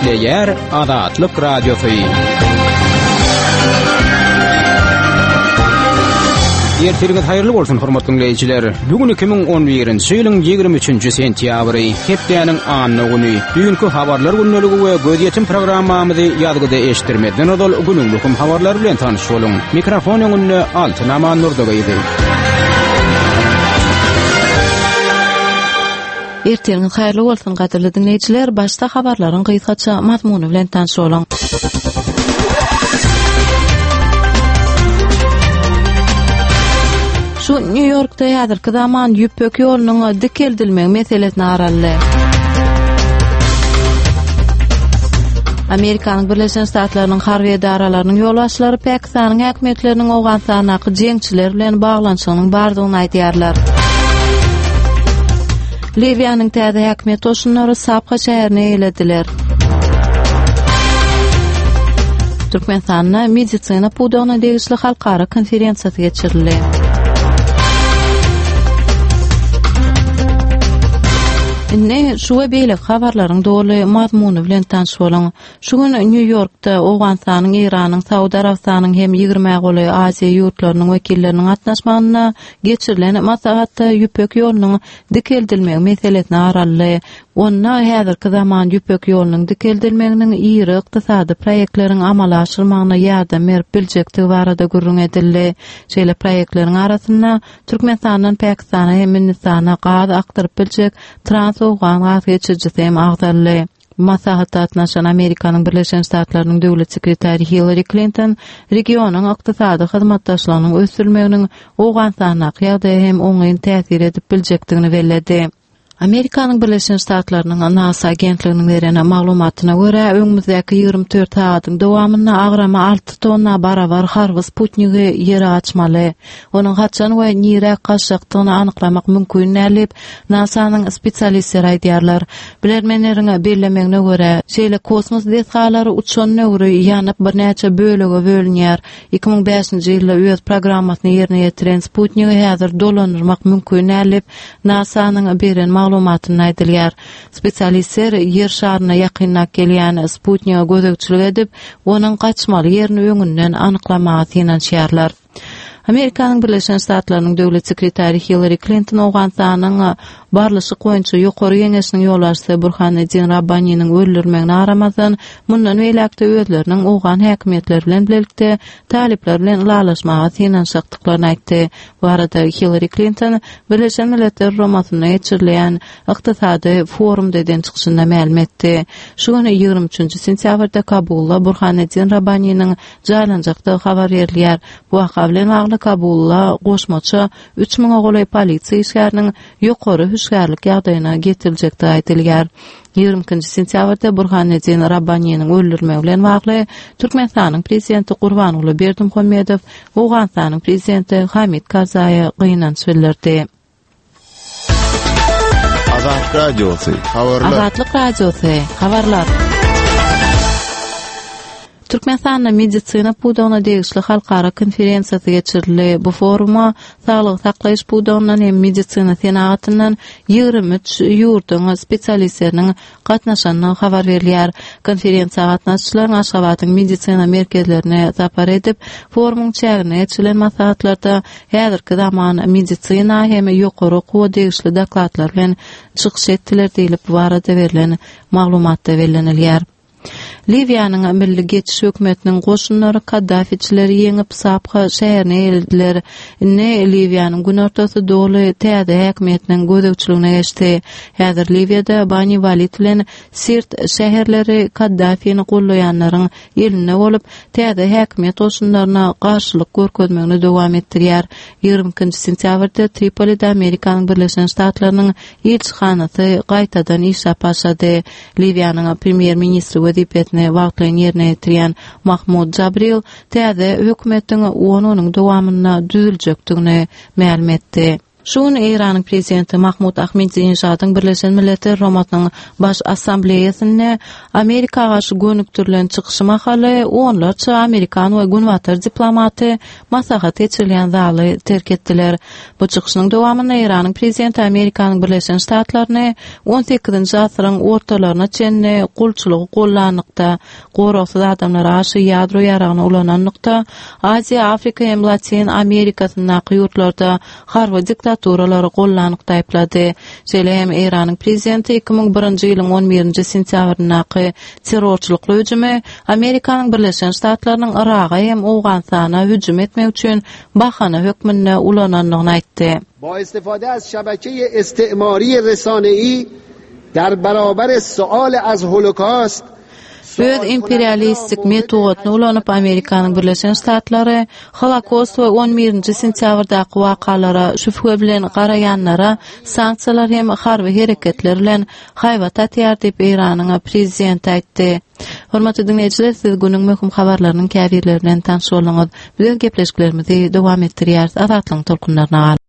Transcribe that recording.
Depleyer Azatlyk Radiosu. Ertiriniz hayırlı bolsun hormatly dinleyijiler. Bugün 2011-nji ýylyň 23-nji sentýabry, hepdeniň anyny güni. Bugünkü habarlar günneligi we göz ýetim programmamyzy ýadgyda eşitdirmeden ol günlük habarlar bilen tanyş boluň. Mikrofon öňünde Altynama Nurdogaýdy. Ertiriniz hayırlı bolsun gaderli dinleyijiler. Başda habarlaryň gysgaça mazmuny bilen tanyş boluň. Şu New York'ta ýazyrky zaman ýüpek ýolunyň dikeldilmegi meselesine araldy. Amerikanyň Birleşen Ştatlarynyň harby edaralarynyň ýolbaşçylary Pakistanyň häkimetleriniň Awganistanaky jeňçiler bilen baglanşygynyň bardygyny aýdýarlar. Libyanyň täze häkimet oşunlary Sapka şäherine eýlediler. Türkmenistanda medisina pudagyna degişli halkara konferensiýasy geçirildi. Ne şu we beýle habarlaryň doly mazmuny bilen tanyş bolaň. Şu gün New York'ta Awganistanyň, Iranyň, Saudy Arabistanyň hem 20 goly Aziýa ýurtlarynyň wekilleriniň gatnaşmagyna geçirilen maslahatda ýüpek ýolunyň dikeldilmegi meselesine araldy. Onna häzirki zaman ýüpek ýolunyň dikeldilmeginiň ýyry ykdysady proýektleriň amala aşyrmagyna ýardam berip biljekdigi barada gurrun edildi. Şeýle proýektleriň arasynda Türkmenistanyň Pakistana hem Hindistana gaz aktyryp biljek Trans-Awgan gaz geçirjisi hem agdarly. Maslahatda atnaşan Amerikanyň Birleşen Ştatlarynyň döwlet sekretary Hillary Clinton regionyň ykdysady hyzmatdaşlygynyň ösürmeginiň Awganistana ýagdaýy hem oňaýyn täsir edip biljekdigini bellädi. Amerikanyň Birleşen Ştatlarynyň NASA agentliginiň berene maglumatyna görä, öňümüzdäki 24 saatyň dowamynda agrama 6 tonna barabar harby Sputnigi ýere açmaly. Onuň haçan we nire gaşykdygyny anyklamak mümkin nädip NASA'nyň spesialistleri aýdýarlar. Bilermenleriň bellemegine görä, şeýle kosmos desgalary uçan nöwri ýanyp bir näçe bölege bölünýär. 2005-nji ýylda öz programmasyny ýerine ýetiren Sputnigi häzir dolanyrmak mümkin nädip NASA'nyň beren maglumatyny aýdylýar. Spesialistler ýer şaryna ýakynlap gelýän Sputniga gözegçilik edip, onuň gaçmaly ýerini öňünden anyklamagy synanýarlar. Amerikanyň Birleşen Ştatlarynyň döwlet sekretary Hillary Clinton Awganistanyň barlyşyk boýunça ýokary ýeňeşiniň ýolbaşçysy Burhaneddin Rabbaniňiň öldürmegini aramazdan mundan beýlekde özleriniň Awgan häkimetleri bilen birlikde talipler bilen ulalaşmaga synanşykdyklaryny aýtdy. Bu arada Hillary Clinton Birleşen Milletler Romasyna geçirilen ykdysady forum deden çykyşynda ma'lum etdi. Şu güni 23-nji sentýabrda Kabulda Burhaneddin Rabbaniňiň jaýlanjakdygy habar berilýär. Bu waka bilen Kabulda goşmaça 3000 goly polisiýa işgäriniň ýokary hüşgärlik ýagdaýyna getirilýekdi aýdylýar. 20-nji sentýabrda Burhaneddin Rabbaniňiň öldürmegi bilen bagly Türkmenistanyň prezidenti Gurbanuly Berdimuhammedow Awganistanyň prezidenti Hamid Karzaýy gynanç bildirdi. Azatlyk Radiosu habarlar. Azatlyk Radiosu habarlar. Türkmenistanda medisina pudagyna degişli halkara konferensiýasy geçirildi. Bu foruma saglyk saklaýyş pudagynyň hem medisina senatynyň 23 ýurtyň spesialistleriniň gatnaşanyny habar berilýär. Konferensiýa gatnaşçylar Aşgabatyň medisina merkezlerine zapar edip, forumyň çägine geçirilen maslahatlarda häzirki zaman medisina hem ýokary okuw degişli dokladlar bilen çykyş etdiler diýilip bu arada berilen maglumatda bellenilýär. Libyanyň milli geçiş hökümetiniň goşunlary Kaddafiçileri ýeňip Sapka şäherine eýlediler. Ne Libyanyň gün ortasy doly täze häkimetiniň gözegçiligine geçdi. Häzir Libyada Bani Walid bilen Sirt şäherleri Kaddafiňi gollaýanlaryň eline bolup, täze häkimet oşunlaryna garşylyk görkezmegini dowam etdirýär. 20-nji sentýabrda Tripolida Amerikanyň Birleşen Ştatlarynyň elçihanasy gaýtadan işe başlady. Libyanyň premier ministri wezipetini wagtlaryň ýerine ýetirýän Mahmud Jabril täze hökümetiň onuň dowamyna düzüljekdigini ma'lum etdi. Şuň Iranyň prezidenti Mahmud Ahmedinejad'yň Birleşen Milletler Romatynyň baş assambleýasyna Amerika gaşy gönüktirilen çykyşy mahaly onlarça Amerikan we günwatar diplomaty maslahat geçirilýän zaly terk etdiler. Bu çykyşynyň dowamyny Iranyň prezidenti Amerikanyň Birleşen Ştatlaryny 18-nji asyryň ortalaryna çenni gulçylygy gollanykda, goraksız adamlara aşy ýadro ýaragyna ulananlykda, Aziýa, Afrika hem Latin Amerikasyna ýurtlarda harby diktatoralary gollanykda aýplady. Şeýle hem Iranyň prezidenti 2001-nji ýylyň 11-nji sentýabryndaky terrorçylykly hüjümi Amerikanyň Birleşen Ştatlarynyň Iraga hem Awganistana hüjüm etmek üçin bahana hökmüne ulananlygyny aýtdy. با استفاده از شبکه استعماری رسانه‌ای در برابر سؤال از هولوکاست Öz imperialistik metodny ulanyp Amerikanyň Birleşen Ştatlary Holokost we 11-nji sentýabrdaky wakalara şüphe bilen garaýanlara sanksiýalar hem harby hereketler bilen haýbat atýar diýip Iranyň prezidenti aýtdy. Hormatly dinleýijiler, siz günüň möhüm habarlarynyň käbirlerinden tanşy bolňyz. Biz gepleşiklerimizi dowam etdirýär. Azatlyň tolkunlaryna